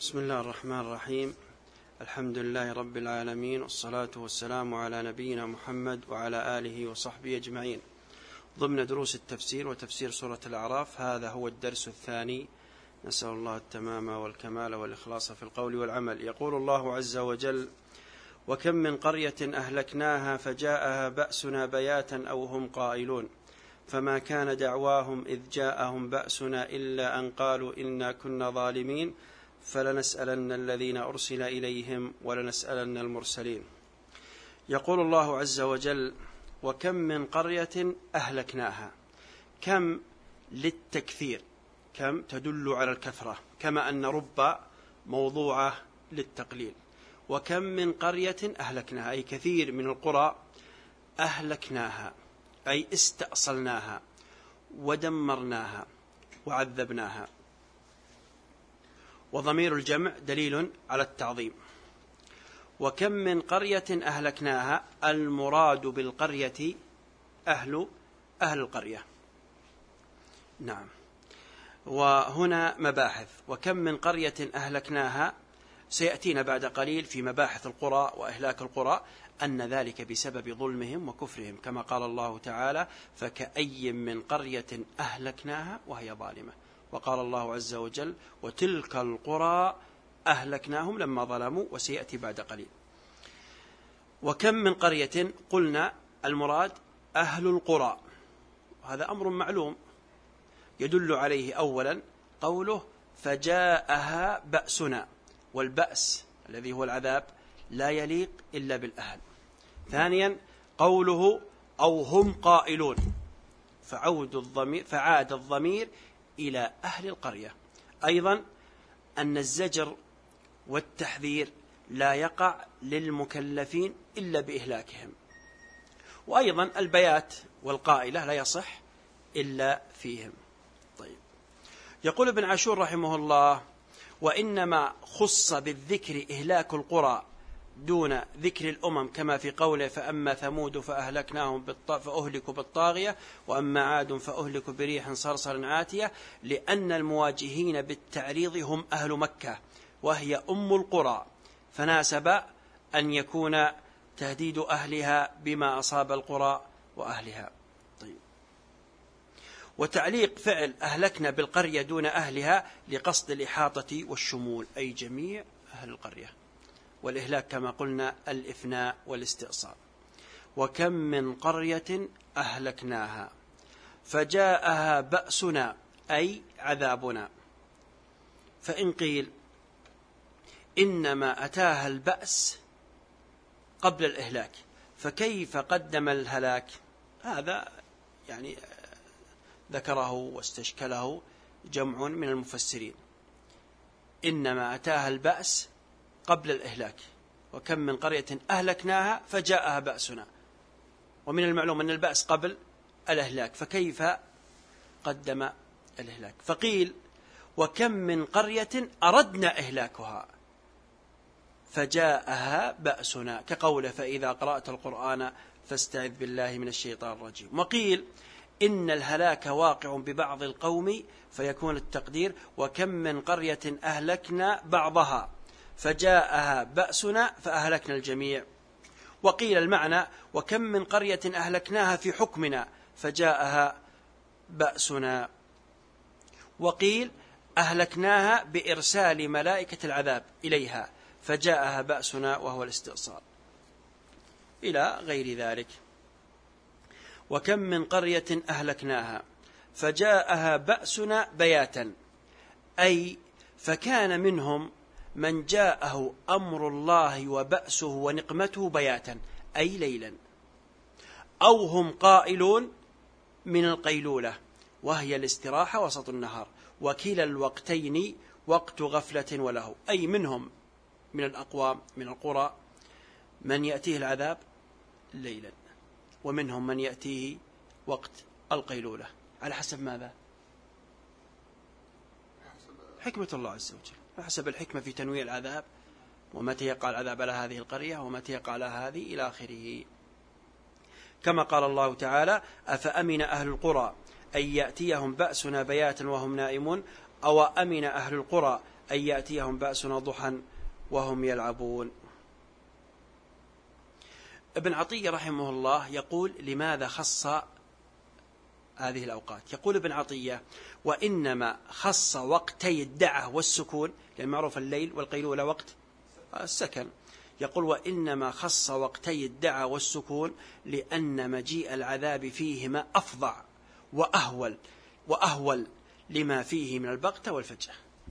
بسم الله الرحمن الرحيم. الحمد لله رب العالمين، والصلاة والسلام على نبينا محمد وعلى آله وصحبه أجمعين. ضمن دروس التفسير وتفسير سورة الأعراف، هذا هو الدرس الثاني. نسأل الله التمام والكمال والإخلاص في القول والعمل. يقول الله عز وجل: وكم من قرية أهلكناها فجاءها بأسنا بياتا أو هم قائلون فما كان دعواهم إذ جاءهم بأسنا إلا أن قالوا إنا كنا ظالمين فلنسألن الذين أرسل إليهم ولنسألن المرسلين. يقول الله عز وجل: وكم من قرية أهلكناها. كم للتكثير، كم تدل على الكثرة، كما أن رب موضوعة للتقليل. وكم من قرية أهلكناها، أي كثير من القرى أهلكناها، أي استأصلناها ودمرناها وعذبناها. وضمير الجمع دليل على التعظيم. وكم من قرية أهلكناها، المراد بالقرية أهل القرية. نعم. وهنا مباحث. وكم من قرية أهلكناها سيأتينا بعد قليل في مباحث القرى وإهلاك القرى أن ذلك بسبب ظلمهم وكفرهم، كما قال الله تعالى: فكأي من قرية أهلكناها وهي ظالمة. وقال الله عز وجل: وتلك القرى أهلكناهم لما ظلموا، وسيأتي بعد قليل. وكم من قرية، قلنا المراد أهل القرى، وهذا أمر معلوم يدل عليه أولا قوله: فجاءها بأسنا، والبأس الذي هو العذاب لا يليق إلا بالأهل. ثانيا قوله: أو هم قائلون، فعاد الضمير إلى أهل القرية. أيضا أن الزجر والتحذير لا يقع للمكلفين إلا بإهلاكهم. وأيضا البيات والقائلة لا يصح إلا فيهم. طيب. يقول ابن عاشور رحمه الله: وإنما خص بالذكر إهلاك القرى دون ذكر الأمم، كما في قوله: فأما ثمود فأهلكناهم فأهلكوا بالطاغية وأما عاد فأهلكوا بريح صرصر عاتية، لأن المواجهين بالتعريض هم أهل مكة وهي أم القرى، فناسب أن يكون تهديد أهلها بما أصاب القرى وأهلها. طيب. وتعليق فعل أهلكنا بالقرية دون أهلها لقصد الإحاطة والشمول، أي جميع أهل القرية. والإهلاك كما قلنا الإفناء والاستئصال. وكم من قرية أهلكناها فجاءها بأسنا، أي عذابنا. فإن قيل إنما أتاها البأس قبل الإهلاك، فكيف قدم الهلاك؟ هذا يعني ذكره واستشكله جمع من المفسرين. إنما أتاها البأس قبل الإهلاك. وكم من قرية أهلكناها فجاءها بأسنا، ومن المعلوم أن البأس قبل الإهلاك، فكيف قدم الإهلاك؟ فقيل: وكم من قرية أردنا إهلاكها فجاءها بأسنا، كقوله: فإذا قرأت القرآن فاستعذ بالله من الشيطان الرجيم. وقيل: إن الهلاك واقع ببعض القوم، فيكون التقدير: وكم من قرية أهلكنا بعضها فجاءها بأسنا فأهلكنا الجميع. وقيل المعنى: وكم من قرية أهلكناها في حكمنا فجاءها بأسنا. وقيل: أهلكناها بإرسال ملائكة العذاب إليها فجاءها بأسنا، وهو الاستئصال، إلى غير ذلك. وكم من قرية أهلكناها فجاءها بأسنا بياتا، أي فكان منهم من جاءه أمر الله وبأسه ونقمته بياتا، أي ليلا. أو هم قائلون من القيلولة، وهي الاستراحة وسط النهار، وكلا الوقتين وقت غفلة وله، أي منهم من الأقوام من القرى من يأتيه العذاب ليلا، ومنهم من يأتيه وقت القيلولة، على حسب ماذا؟ حكمة الله عز وجل، حسب الحكمة في تنويع العذاب، ومتى يقع العذاب على هذه القرية ومتى يقع على هذه، إلى آخره. كما قال الله تعالى: أفأمن أهل القرى أن يأتيهم بأسنا بياتا وهم نائمون، أو أمن أهل القرى أن يأتيهم بأسنا ضحى وهم يلعبون. ابن عطية رحمه الله يقول لماذا خص هذه الأوقات؟ يقول ابن عطية: وإنما خص وقتي الدعة والسكون، لأن معروف الليل والقيلولة وقت السكن. يقول: وإنما خص وقتي الدعة والسكون لأن مجيء العذاب فيهما أفظع وأهول لما فيه من البغتة والفجأة.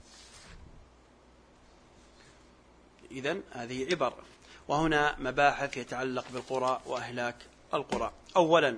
إذن هذه عبر. وهنا مباحث يتعلق بالقرى وأهلاك القرى. أولا،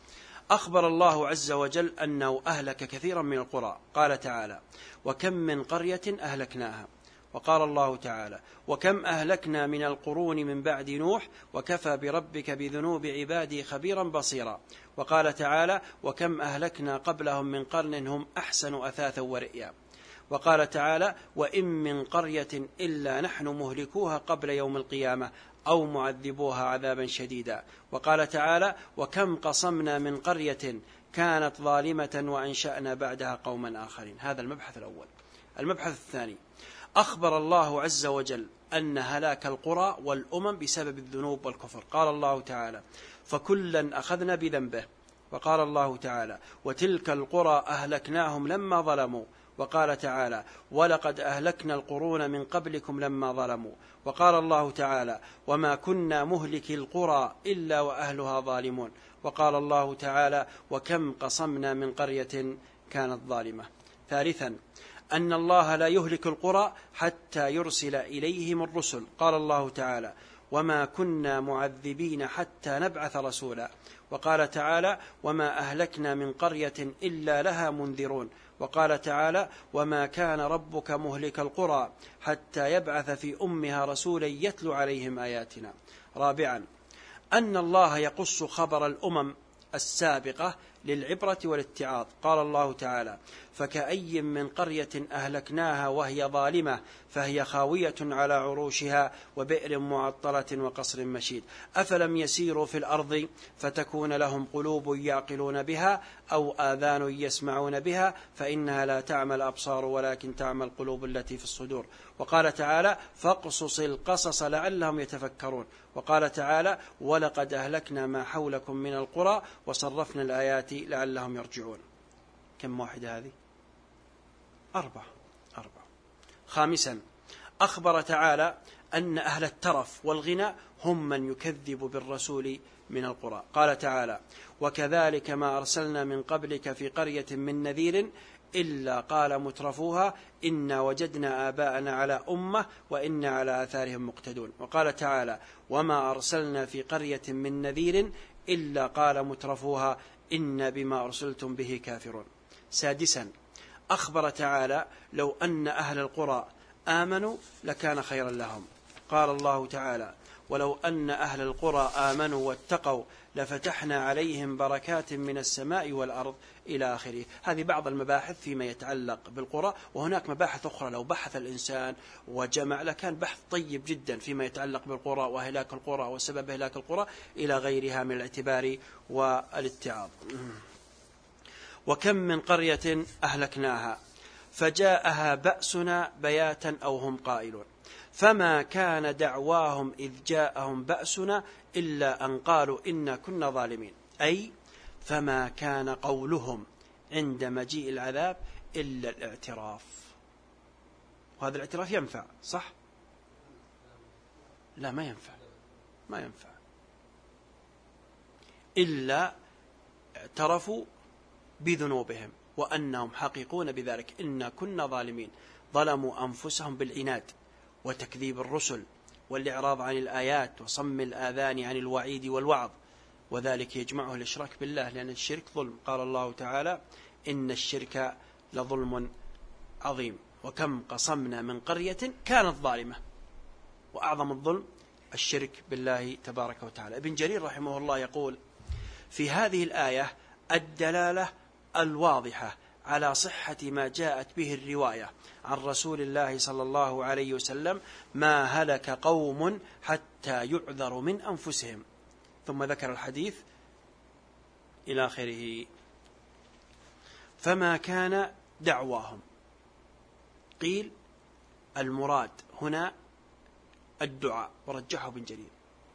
أخبر الله عز وجل أنه أهلك كثيرا من القرى. قال تعالى: وكم من قرية أهلكناها. وقال الله تعالى: وكم أهلكنا من القرون من بعد نوح وكفى بربك بذنوب عباده خبيرا بصيرا. وقال تعالى: وكم أهلكنا قبلهم من قرن هم أحسن أثاثا ورئيا. وقال تعالى: وإن من قرية إلا نحن مهلكوها قبل يوم القيامة أو معذبوها عذابا شديدا. وقال تعالى: وكم قصمنا من قرية كانت ظالمة وأنشأنا بعدها قوما آخرين. هذا المبحث الأول. المبحث الثاني: أخبر الله عز وجل أن هلاك القرى والأمم بسبب الذنوب والكفر. قال الله تعالى: فكلا أخذنا بذنبه. وقال الله تعالى: وتلك القرى أهلكناهم لما ظلموا. وقال تعالى: ولقد أهلكنا القرون من قبلكم لما ظلموا. وقال الله تعالى: وما كنا مهلكي القرى إلا وأهلها ظالمون. وقال الله تعالى: وكم قصمنا من قرية كانت ظالمة. ثالثا، أن الله لا يهلك القرى حتى يرسل إليهم الرسل. قال الله تعالى: وما كنا معذبين حتى نبعث رسولا. وقال تعالى: وما أهلكنا من قرية إلا لها منذرون. وقال تعالى: وما كان ربك مهلك القرى حتى يبعث في أمها رسولا يتلو عليهم آياتنا. رابعا، أن الله يقص خبر الأمم السابقة للعبرة والاتعاظ. قال الله تعالى: فكأي من قرية أهلكناها وهي ظالمة فهي خاوية على عروشها وبئر معطلة وقصر مشيد أفلم يسيروا في الأرض فتكون لهم قلوب يعقلون بها أو آذان يسمعون بها فإنها لا تعمى الأبصار ولكن تعمى القلوب التي في الصدور. وقال تعالى: فاقصص القصص لعلهم يتفكرون. وقال تعالى: ولقد أهلكنا ما حولكم من القرى وصرفنا الآيات لعلهم يرجعون. كم واحدة هذه؟ 4. خامسا، أخبر تعالى أن أهل الترف والغنى هم من يكذب بالرسول من القرى. قال تعالى: وكذلك ما أرسلنا من قبلك في قرية من نذير إلا قال مترفوها إنا وجدنا آباءنا على أمة وإنا على آثارهم مقتدون. وقال تعالى: وما أرسلنا في قرية من نذير إلا قال مترفوها إنا بما أرسلتم به كافرون. سادسا، أخبر تعالى: لو أن أهل القرى آمنوا لكان خيرا لهم. قال الله تعالى: ولو أن أهل القرى آمنوا واتقوا لفتحنا عليهم بركات من السماء والأرض إلى آخره. هذه بعض المباحث فيما يتعلق بالقرى، وهناك مباحث أخرى لو بحث الإنسان وجمع لكان بحث طيب جدا فيما يتعلق بالقرى وإهلاك القرى وسبب إهلاك القرى إلى غيرها من الاعتبار والاتعاظ. وكم من قرية أهلكناها فجاءها بأسنا بياتا أو هم قائلون فما كان دعواهم إذ جاءهم بأسنا إلا أن قالوا إنا كنا ظالمين. أي فما كان قولهم عند مجيء العذاب إلا الاعتراف. وهذا الاعتراف ينفع صح؟ لا ما ينفع إلا اعترفوا بذنوبهم وأنهم حقيقون بذلك إنا كنا ظالمين. ظلموا أنفسهم بالعناد وتكذيب الرسل والإعراض عن الآيات وصم الآذان عن الوعيد والوعظ، وذلك يجمعه الإشراك بالله لأن الشرك ظلم. قال الله تعالى: إن الشرك لظلم عظيم وكم قصمنا من قرية كانت ظالمة. وأعظم الظلم الشرك بالله تبارك وتعالى. ابن جرير رحمه الله يقول في هذه الآية الدلالة الواضحة على صحة ما جاءت به الرواية عن رسول الله صلى الله عليه وسلم: ما هلك قوم حتى يعذروا من أنفسهم. ثم ذكر الحديث إلى آخره. فما كان دعواهم، قيل المراد هنا الدعاء، ورجحه ابن جرير،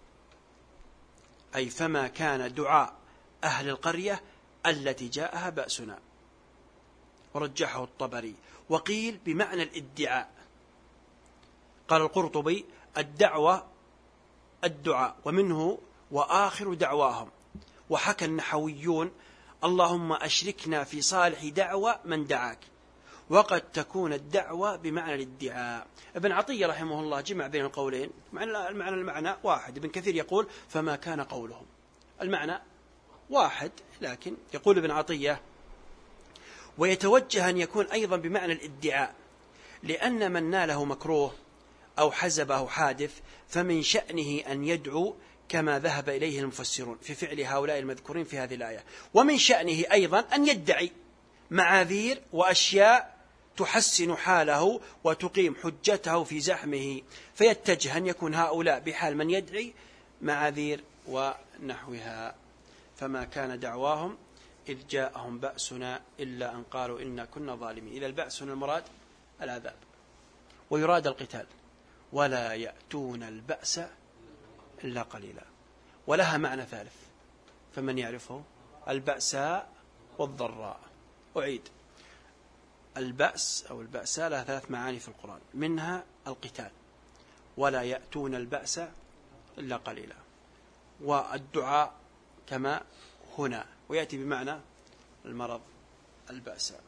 أي فما كان دعاء أهل القرية التي جاءها بأسنا، ورجحه الطبري. وقيل بمعنى الادعاء. قال القرطبي الدعوة الدعاء، ومنه وآخر دعواهم. وحكى النحويون اللهم أشركنا في صالح دعوة من دعاك، وقد تكون الدعوة بمعنى الادعاء. ابن عطية رحمه الله جمع بين القولين، المعنى واحد. ابن كثير يقول فما كان قولهم، المعنى واحد، لكن يقول ابن عطية ويتوجه أن يكون أيضا بمعنى الادعاء، لأن من ناله مكروه أو حزبه حادث فمن شأنه أن يدعو كما ذهب إليه المفسرون في فعل هؤلاء المذكورين في هذه الآية. ومن شأنه أيضا أن يدعي معاذير وأشياء تحسن حاله وتقيم حجته في زحمه، فيتجه أن يكون هؤلاء بحال من يدعي معاذير ونحوها. فما كان دعواهم إذ جاءهم بأسنا إلا أن قالوا إنا كنا ظالمين. إذا البأس هنا المراد العذاب، ويراد القتال. ولا يأتون البأس إلا قليلا. ولها معنى ثالث فمن يعرفه، البأساء والضراء. أعيد، البأس أو البأساء لها ثلاث معاني في القرآن، منها القتال، ولا يأتون البأس إلا قليلا، والدعاء كما هنا، ويأتي بمعنى المرض البأساء.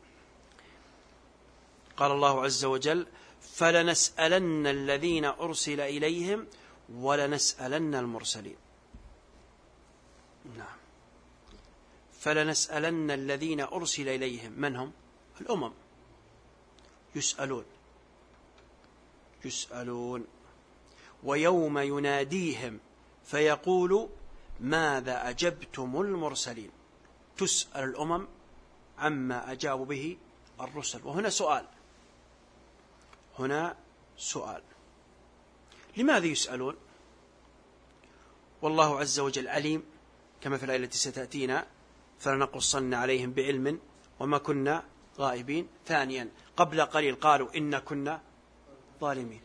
قال الله عز وجل فلنسألن الذين أرسل إليهم ولنسألن المرسلين. نعم، فلنسألن الذين أرسل إليهم، من هم؟ الأمم. يسألون ويوم يناديهم فيقول ماذا أجبتم المرسلين. تسأل الأمم عما أجابوا به الرسل. وهنا سؤال، لماذا يسألون؟ والله عز وجل عليم كما في الآية التي ستأتينا فلنقصن عليهم بعلم وما كنا غائبين. ثانيا قبل قليل قالوا إن كنا ظالمين.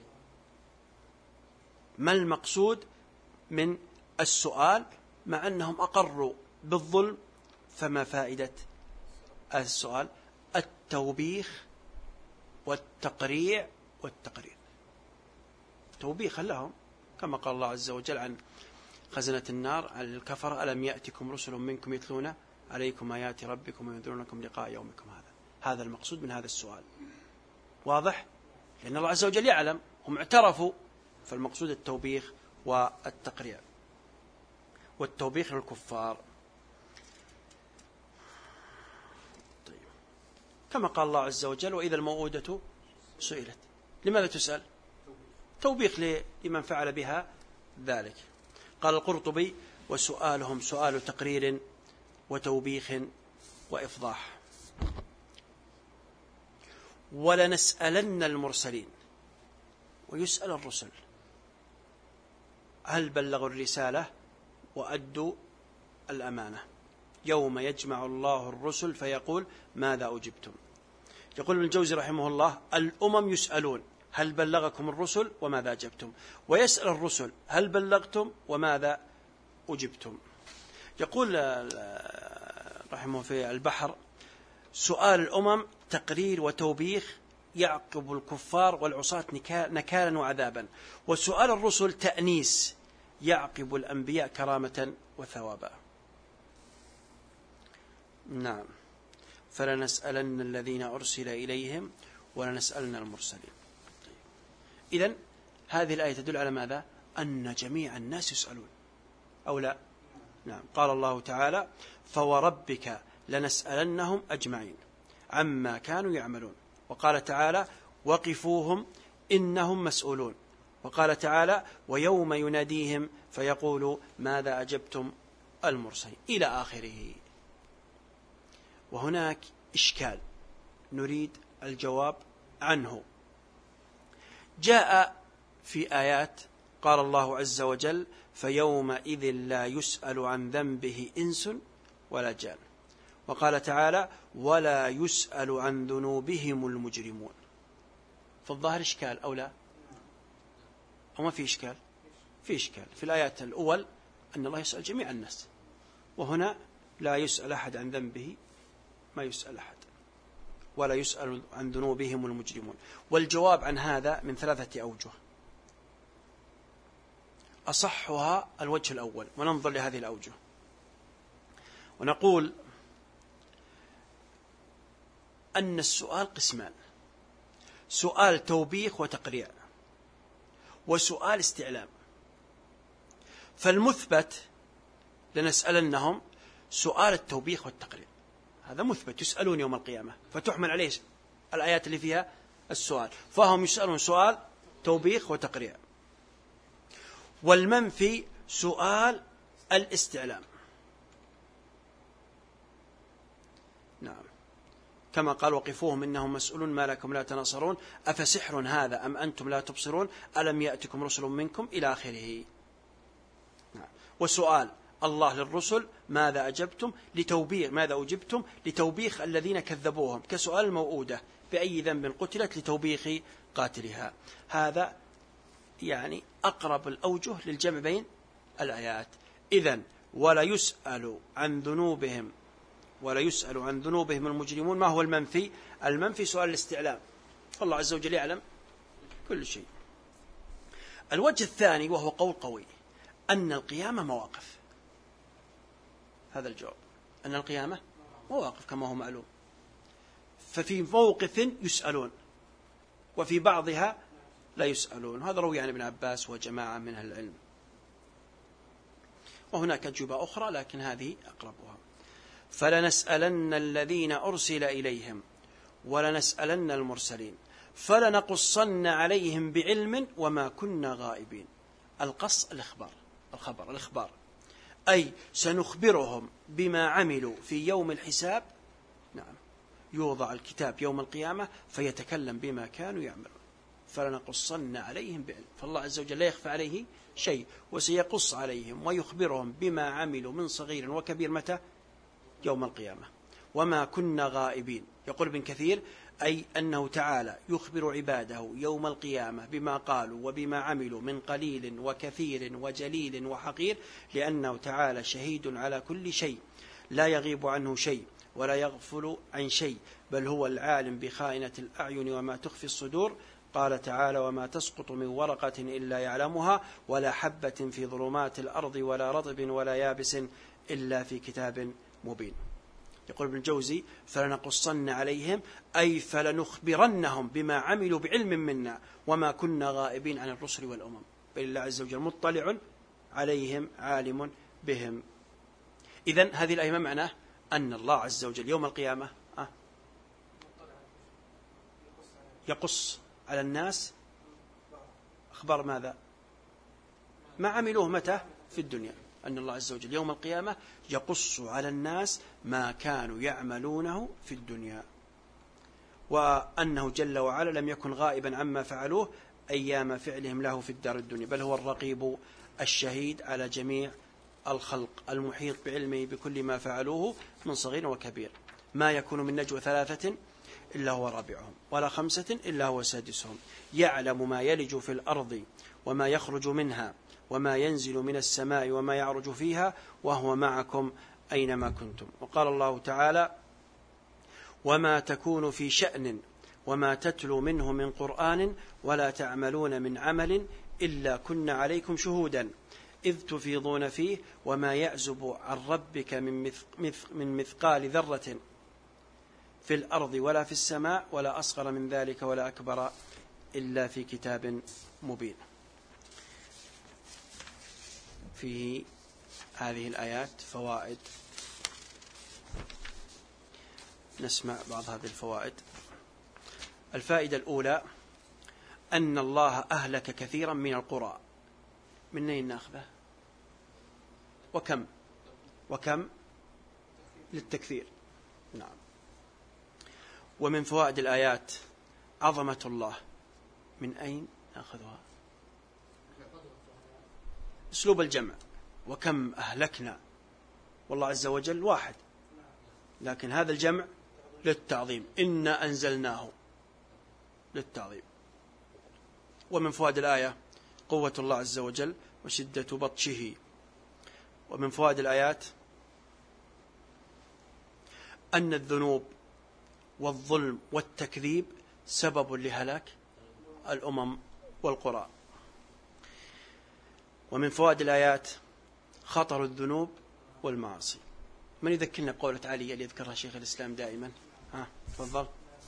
ما المقصود من السؤال مع أنهم أقروا بالظلم؟ فما فائدة السؤال؟ التوبيخ والتقريع والتقرير. توبيخ لهم كما قال الله عز وجل عن خزنة النار على الكفر ألم يأتكم رسل منكم يتلون عليكم آيات ربكم وينذرونكم لقاء يومكم هذا المقصود من هذا السؤال. واضح؟ لأن الله عز وجل يعلم، هم اعترفوا، فالمقصود التوبيخ والتقريع. والتوبيخ للكفار. طيب. كما قال الله عز وجل وإذا الموءودة سئلت. لماذا تسأل؟ توبيخ لمن فعل بها ذلك. قال القرطبي وسؤالهم سؤال تقرير وتوبيخ وإفضاح. ولنسألن المرسلين. ويسأل الرسل هل بلغوا الرسالة وأدوا الأمانة. يوم يجمع الله الرسل فيقول ماذا أجبتم. يقول ابن الجوزي رحمه الله الأمم يسألون هل بلغكم الرسل وماذا أجبتم، ويسأل الرسل هل بلغتم وماذا أجبتم. يقول رحمه في البحر سؤال الأمم تقرير وتوبيخ يعقب الكفار والعصاة نكالا وعذابا، وسؤال الرسل تأنيس يعقب الأنبياء كرامة وثوابا. نعم، فلنسألن الذين أرسل إليهم ولنسألن المرسلين. إذن هذه الآية تدل على ماذا؟ أن جميع الناس يسألون أو لا؟ نعم. قال الله تعالى فوربك لنسألنهم أجمعين عما كانوا يعملون. وقال تعالى وقفوهم إنهم مسؤولون. وقال تعالى ويوم يناديهم فيقول ماذا أجبتم المرسلين إلى آخره. وهناك إشكال نريد الجواب عنه. جاء في آيات قال الله عز وجل فيومئذ لا يسأل عن ذنبه إنس ولا جان. وقال تعالى ولا يسأل عن ذنوبهم المجرمون. فالظاهر إشكال أو لا؟ أو ما في إشكال؟ في إشكال. في الآيات الأول أن الله يسأل جميع الناس، وهنا لا يسأل أحد عن ذنبه ما يسأل أحد، ولا يسأل عن ذنوبهم المجرمون. والجواب عن هذا من 3 أوجه، أصحها الوجه الأول، وننظر لهذه الأوجه ونقول أن السؤال قسمان: سؤال توبيخ وتقريع، وسؤال استعلام. فالمثبت لنسألنهم سؤال التوبيخ والتقريع، هذا مثبت، يسألون يوم القيامة، فتحمل عليه الآيات اللي فيها السؤال، فهم يسألون سؤال توبيخ وتقريع. والمنفي سؤال الاستعلام، نعم، كما قال: وقفوهم إنهم مسؤولون ما لكم لا تناصرون أفسحر هذا أم أنتم لا تبصرون ألم يأتكم رسل منكم إلى آخره. نعم. وسؤال الله للرسل: ماذا أجبتم لتوبيخ، ماذا أجبتم لتوبيخ الذين كذبوهم، كسؤال الموؤودة: بأي ذنب قتلت لتوبيخ قاتلها. هذا يعني أقرب الأوجه للجمع بين الآيات. إذن ولا يسأل عن ذنوبهم المجرمون. ما هو المنفي؟ المنفي سؤال الاستعلام، فالله عز وجل يعلم كل شيء. الوجه الثاني وهو قول قوي: أن القيامة مواقف. هذا الجواب، أن القيامة مواقف كما هو معلوم، ففي موقف يسألون وفي بعضها لا يسألون. هذا روي عن ابن عباس وجماعة من أهل العلم، وهناك أجوبة أخرى لكن هذه أقربها. فلنسألن الذين أرسل إليهم ولنسألن المرسلين فلنقصن عليهم بعلم وما كنا غائبين. القص الإخبار، أي سنخبرهم بما عملوا في يوم الحساب. نعم، يوضع الكتاب يوم القيامة فيتكلم بما كانوا يعملون. فلنقصن عليهم بعلم، فالله عز وجل لا يخفى عليه شيء، وسيقص عليهم ويخبرهم بما عملوا من صغير وكبير. متى؟ يوم القيامة. وما كنا غائبين. يقول ابن كثير: أي أنه تعالى يخبر عباده يوم القيامة بما قالوا وبما عملوا من قليل وكثير وجليل وحقير، لأنه تعالى شهيد على كل شيء، لا يغيب عنه شيء ولا يغفل عن شيء، بل هو العالم بخائنة الأعين وما تخفي الصدور. قال تعالى: وما تسقط من ورقة إلا يعلمها ولا حبة في ظلمات الأرض ولا رطب ولا يابس إلا في كتاب مبين. يقول ابن الجوزي: فلنقصن عليهم أي فلنخبرنهم بما عملوا بعلم منا، وما كنا غائبين عن الرسل والأمم، بل الله عز وجل مطلع عليهم عالم بهم. إذن هذه الآية ما معناه؟ أن الله عز وجل يوم القيامة يقص على الناس أخبار ماذا؟ ما عملوه متى؟ في الدنيا. أن الله عز وجل يوم القيامة يقص على الناس ما كانوا يعملونه في الدنيا، وأنه جل وعلا لم يكن غائبا عما فعلوه أيام فعلهم له في الدار الدنيا، بل هو الرقيب الشهيد على جميع الخلق المحيط بعلمه بكل ما فعلوه من صغير وكبير. ما يكون من نجوى 3 إلا هو رابعهم ولا 5 إلا هو سادسهم، يعلم ما يلج في الأرض وما يخرج منها وما ينزل من السماء وما يعرج فيها وهو معكم أينما كنتم. وقال الله تعالى: وما تكون في شأن وما تتلو منه من قرآن ولا تعملون من عمل إلا كنا عليكم شهودا إذ تفيضون فيه وما يعزب عن ربك من مثقال ذرة في الأرض ولا في السماء ولا أصغر من ذلك ولا أكبر إلا في كتاب مبين. في هذه الآيات فوائد، نسمع بعض هذه الفوائد. الفائدة الأولى: أن الله أهلك كثيرا من القرى. من أين نأخذه؟ وكم للتكثير. نعم. ومن فوائد الآيات عظمة الله. من أين نأخذها؟ أسلوب الجمع: وكم أهلكنا، والله عز وجل واحد، لكن هذا الجمع للتعظيم. إنا أنزلناه للتعظيم. ومن فوائد الآية قوة الله عز وجل وشدة بطشه. ومن فوائد الآيات أن الذنوب والظلم والتكذيب سبب لهلاك الأمم والقرى. ومن فوائد الآيات خطر الذنوب والمعاصي. من يذكرنا بقولة علي اللي يذكرها شيخ الإسلام دائما؟ تفضل.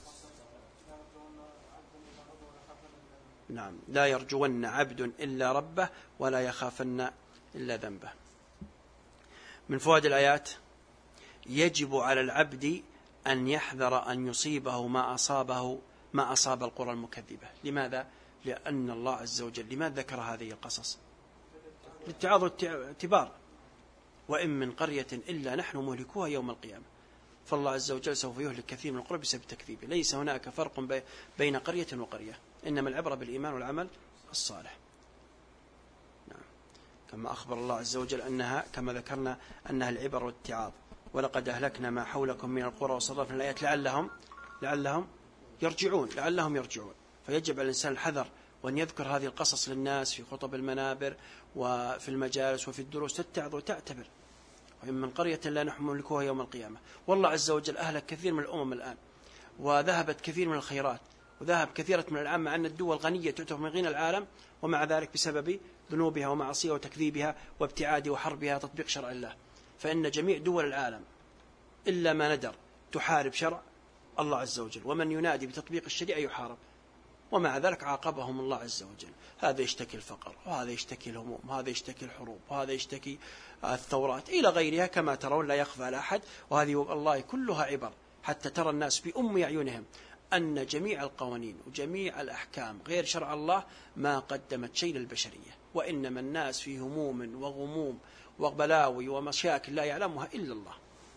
نعم، لا يرجون عبد إلا ربه ولا يخافن إلا ذنبه. من فوائد الآيات يجب على العبد أن يحذر أن يصيبه ما أصاب القرى المكذبة. لماذا؟ لأن الله عز وجل لماذا ذكر هذه القصص؟ للتعاظ والاعتبار. وإن من قرية إلا نحن مهلكوها يوم القيامة. فالله عز وجل سوف يهلك كثير من القرى بسبب تكذيبه. ليس هناك فرق بين قرية وقرية، إنما العبرة بالإيمان والعمل الصالح. نعم. كما أخبر الله عز وجل أنها كما ذكرنا أنها العبر والاتعاظ. ولقد أهلكنا ما حولكم من القرى وصرفنا الآيات لعلهم يرجعون. فيجب على الإنسان الحذر وأن يذكر هذه القصص للناس في خطب المنابر وفي المجالس وفي الدروس، تتعظ وتعتبر. وإن من قرية لا نحن مهلكوها يوم القيامة. والله عز وجل أهلك كثير من الأمم الآن، وذهبت كثير من الخيرات، وذهب كثيرة من العام، مع أن الدول غنية تعتبر من غنى العالم، ومع ذلك بسبب ذنوبها ومعاصيها وتكذيبها وابتعاد وحربها تطبيق شرع الله. فإن جميع دول العالم إلا ما ندر تحارب شرع الله عز وجل، ومن ينادي بتطبيق الشريعة يحارب، ومع ذلك عاقبهم الله عز وجل. هذا يشتكي الفقر، وهذا يشتكي الهموم، وهذا يشتكي الحروب، وهذا يشتكي الثورات إلى غيرها كما ترون، لا يخفى على أحد. وهذه الله كلها عبر، حتى ترى الناس بأم أعينهم أن جميع القوانين وجميع الأحكام غير شرع الله ما قدمت شيء للبشرية، وإنما الناس في هموم وغموم وبلاوي ومشاكل لا يعلمها إلا الله.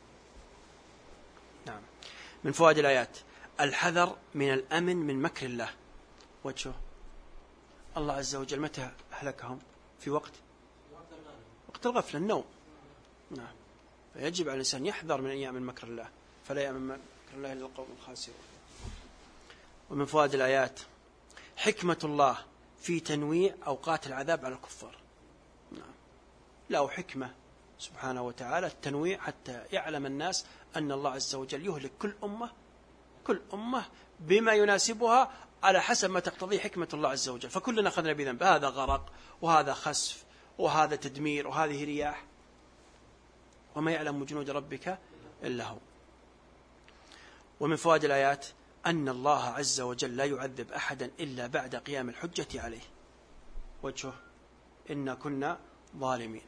نعم. من فوائد الآيات الحذر من الأمن من مكر الله. وجهه الله عز وجل متى أهلكهم؟ في وقت الغفلة، النوم. نعم. فيجب على الإنسان يحذر من أن يأمن مكر الله، فلا يأمن مكر الله إلا القوم الخاسرون. ومن فوائد الآيات حكمة الله في تنويع أوقات العذاب على الكفار. نعم. له حكمة سبحانه وتعالى التنويع، حتى يعلم الناس أن الله عز وجل يهلك كل أمة بما يناسبها على حسب ما تقتضي حكمة الله عز وجل. فكلنا أخذنا بذنب، هذا غرق وهذا خسف وهذا تدمير وهذه رياح، وما يعلم جنود ربك إلا هو. ومن فوائد الآيات أن الله عز وجل لا يعذب أحدا إلا بعد قيام الحجة عليه. وجهه إن كنا ظالمين.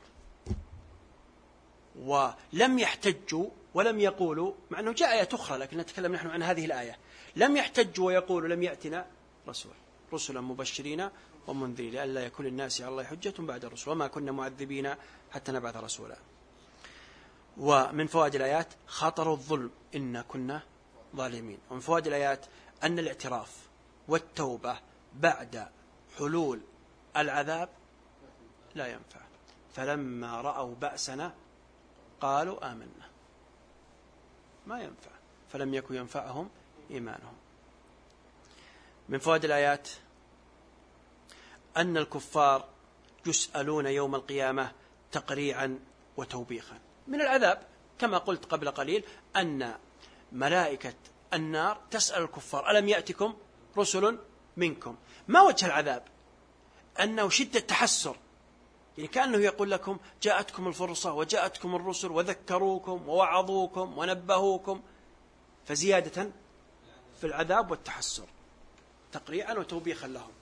ولم يحتجوا ولم يقولوا، مع أنه جاء آية أخرى لكن نتكلم نحن عن هذه الآية، لم يحتجوا ويقولوا لم يأتنا رسلا مبشرين ومنذرين لئلا يكون الناس على الله حجة بعد الرسل وما كنا معذبين حتى نبعث رسولا. ومن فوائد الآيات خطر الظلم، إن كنا ظالمين. ومن فوائد الآيات أن الاعتراف والتوبة بعد حلول العذاب لا ينفع. فلما رأوا بأسنا قالوا آمنا، ما ينفع، فلم يكن ينفعهم إيمانهم. من فوائد الآيات أن الكفار يسألون يوم القيامة تقريعا وتوبيخا من العذاب، كما قلت قبل قليل أن ملائكة النار تسأل الكفار ألم يأتكم رسل منكم. ما وجه العذاب؟ أنه شدة تحسر، يعني كأنه يقول لكم جاءتكم الفرصة وجاءتكم الرسل وذكروكم ووعظوكم ونبهوكم، فزيادة في العذاب والتحسر تقريعا وتوبيخا لهم.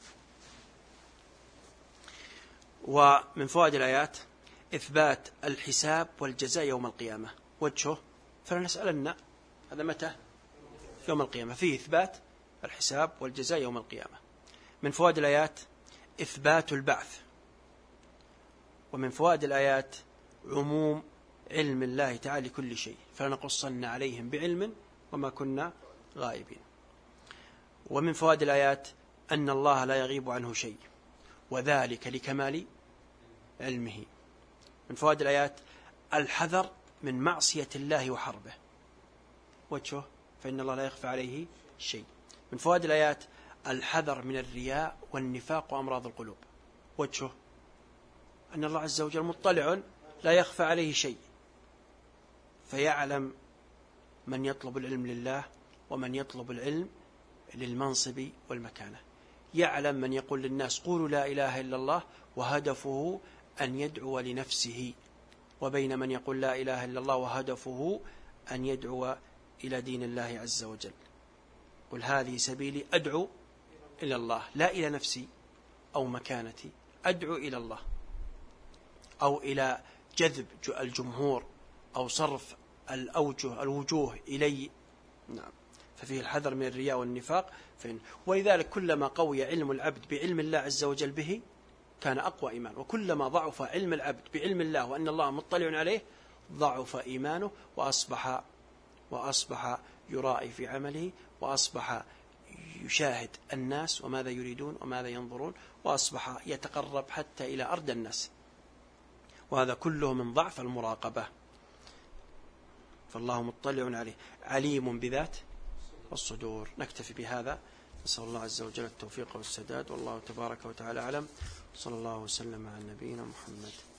ومن فوائد الآيات إثبات الحساب والجزاء يوم القيامة. وجهه فلنسألن، هذا متى؟ يوم القيامة، فيه إثبات الحساب والجزاء يوم القيامة. من فوائد الآيات إثبات البعث. ومن فوائد الآيات عموم علم الله تعالى كل شيء، فلنقصن عليهم بعلم وما كنا غائبين. ومن فوائد الآيات أن الله لا يغيب عنه شيء، وذلك لكمال علمه. من فوائد الآيات الحذر من معصية الله وحربه. وجهه فإن الله لا يخفى عليه شيء. من فوائد الآيات الحذر من الرياء والنفاق وأمراض القلوب. وجهه أن الله عز وجل مطلع لا يخفى عليه شيء، فيعلم من يطلب العلم لله ومن يطلب العلم للمنصب والمكانة. يعلم من يقول للناس قولوا لا إله إلا الله وهدفه أن يدعو لنفسه، وبين من يقول لا إله إلا الله وهدفه أن يدعو إلى دين الله عز وجل. قل هذه سبيلي أدعو إلى الله، لا إلى نفسي أو مكانتي، أدعو إلى الله، أو إلى جذب الجمهور أو صرف الوجوه إلي. نعم، ففيه الحذر من الرياء والنفاق. ولذلك كلما قوي علم العبد بعلم الله عز وجل به كان أقوى إيمان، وكلما ضعف علم العبد بعلم الله وأن الله مطلع عليه ضعف إيمانه، وأصبح يرائي في عمله، وأصبح يشاهد الناس وماذا يريدون وماذا ينظرون، وأصبح يتقرب حتى إلى أردى الناس، وهذا كله من ضعف المراقبة. فالله مطلع عليه عليم بذات الصدور. نكتفي بهذا، نسأل الله عز وجل التوفيق والسداد، والله تبارك وتعالى أعلم. صلى الله وسلم على نبينا محمد.